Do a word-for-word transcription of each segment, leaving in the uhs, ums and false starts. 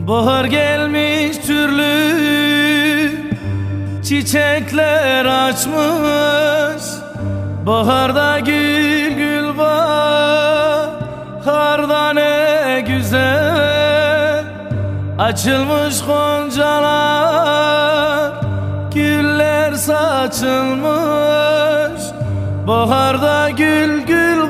Bahar gelmiş, türlü çiçekler açmış. Baharda gül gül baharda ne güzel açılmış goncalar, güller saçılmış. Baharda gül gül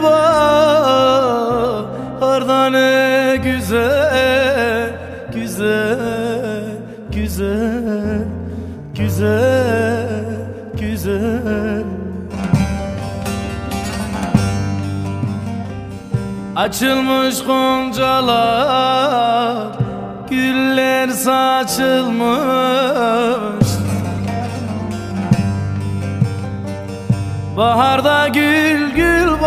baharda ne güzel, güzel, güzel, güzel, güzel. Açılmış goncalar, güller saçılmış. Baharda gül gül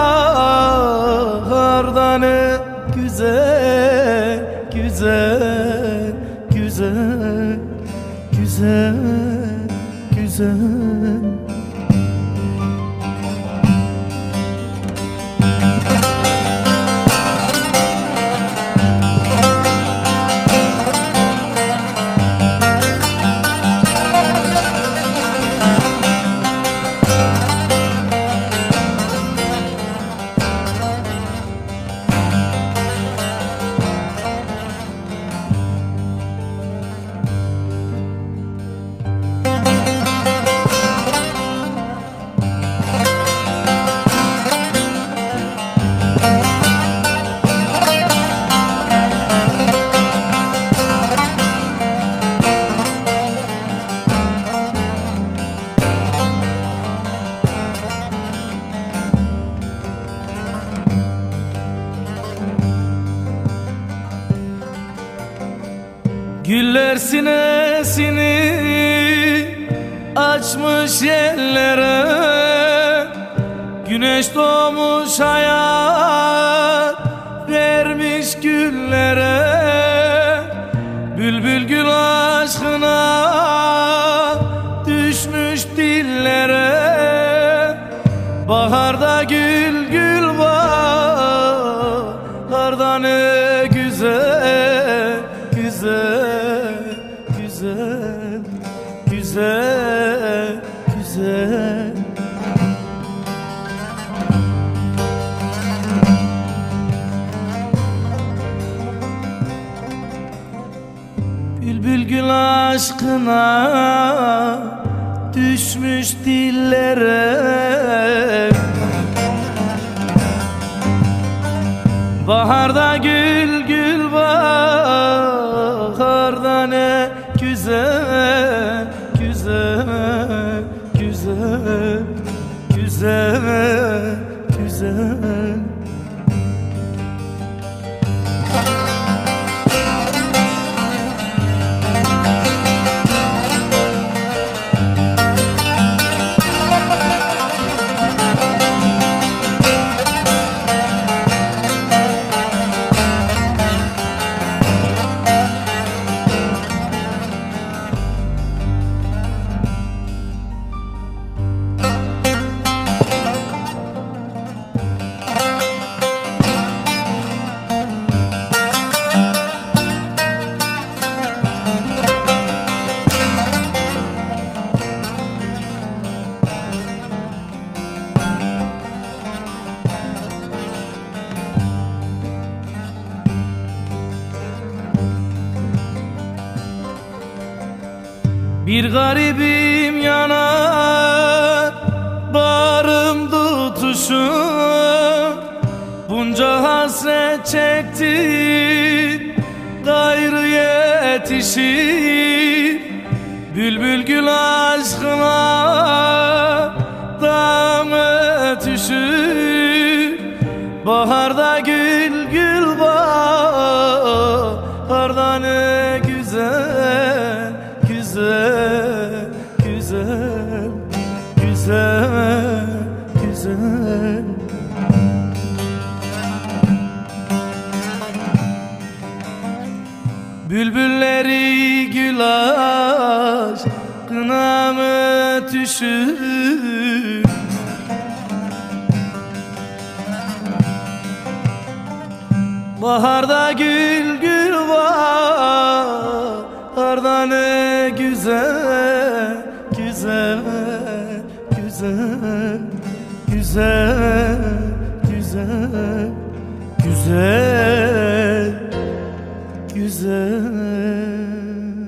baharda ne güzel, güzel, güzel, güzel, güzel. Güller sinesini açmış yerlere, güneş doğmuş hayat vermiş güllere. Bülbül gül aşkına düşmüş dillere. Baharda gül gül baharda ne güzel, güzel, güzel, güzel, güzel. Bülbül gül aşkına düşmüş dillere. Baharda gül gül baharda ne güzel, güzel, güzel, güzel, güzel. Bir garibim yanar, bağrım tutuşur. Bunca hasret çektim, gayrı yetişir. Bülbül gül aşkına dam ötüşür. Baharda gül gül baharda ne güzel, güzel, güzel, güzel, güzel. Bülbülleri gül aşkına mı ötüşür. Baharda gül gül var. Kuşlardan güzel, güzel, güzel, güzel, güzel, güzel, güzel.